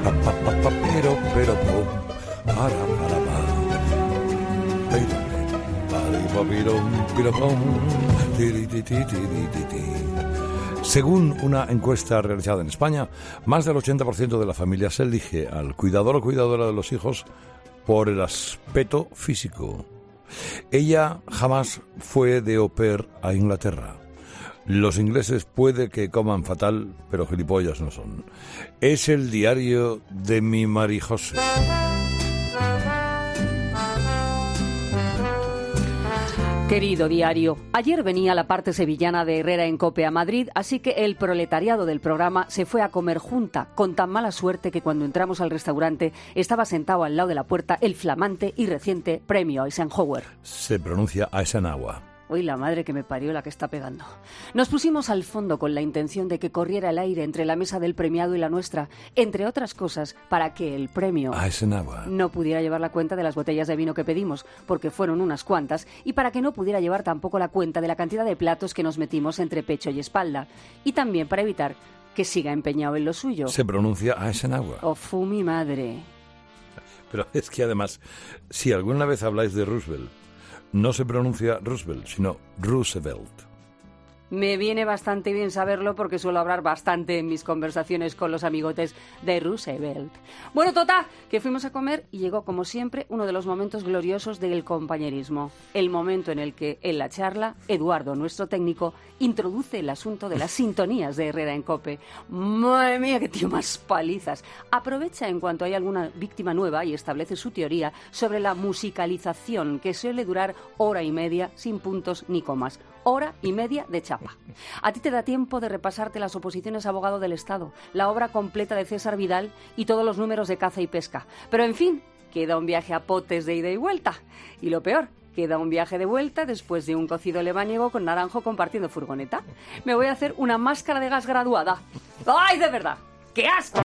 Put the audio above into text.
pero, según una encuesta realizada en España, más del 80% de la familia se elige al cuidador o cuidadora de los hijos por el aspecto físico. Ella jamás fue de au pair a Inglaterra. Los ingleses puede que coman fatal, pero gilipollas no son. Es el diario de mi Marijose. Querido diario, ayer venía la parte sevillana de Herrera en COPE a Madrid, así que el proletariado del programa se fue a comer junta, con tan mala suerte que cuando entramos al restaurante estaba sentado al lado de la puerta el flamante y reciente premio Eisenhower. Se pronuncia Eisenhower. Uy, la madre que me parió la que está pegando. Nos pusimos al fondo con la intención de que corriera el aire entre la mesa del premiado y la nuestra, entre otras cosas, para que el premio no pudiera llevar la cuenta de las botellas de vino que pedimos, porque fueron unas cuantas, y para que no pudiera llevar tampoco la cuenta de la cantidad de platos que nos metimos entre pecho y espalda, y también para evitar que siga empeñado en lo suyo. Se pronuncia Eisenhower. ¡Oh, fu mi madre! Pero es que además, si alguna vez habláis de Roosevelt, no se pronuncia Roosevelt, sino Roosevelt. Me viene bastante bien saberlo porque suelo hablar bastante en mis conversaciones con los amigotes de Roosevelt. Bueno, total, que fuimos a comer y llegó, como siempre, uno de los momentos gloriosos del compañerismo. El momento en el que, en la charla, Eduardo, nuestro técnico, introduce el asunto de las sintonías de Herrera en COPE. ¡Madre mía, qué tío más palizas! Aprovecha en cuanto hay alguna víctima nueva y establece su teoría sobre la musicalización, que suele durar hora y media sin puntos ni comas. Hora y media de chapa. A ti te da tiempo de repasarte las oposiciones a abogado del Estado, la obra completa de César Vidal y todos los números de caza y pesca. Pero, en fin, queda un viaje a Potes de ida y vuelta. Y lo peor, queda un viaje de vuelta después de un cocido lebaniego con naranjo compartiendo furgoneta. Me voy a hacer una máscara de gas graduada. ¡Ay, de verdad! ¡Qué asco!